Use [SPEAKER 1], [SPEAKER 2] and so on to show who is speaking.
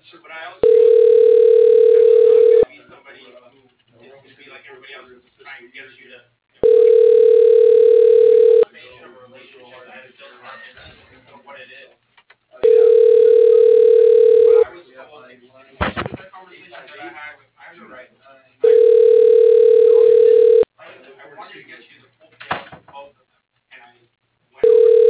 [SPEAKER 1] but I also not going to be somebody who is going to be like everybody else who's trying to get you to information of a relationship that is just for what it is. What I was told, the conversation that I had with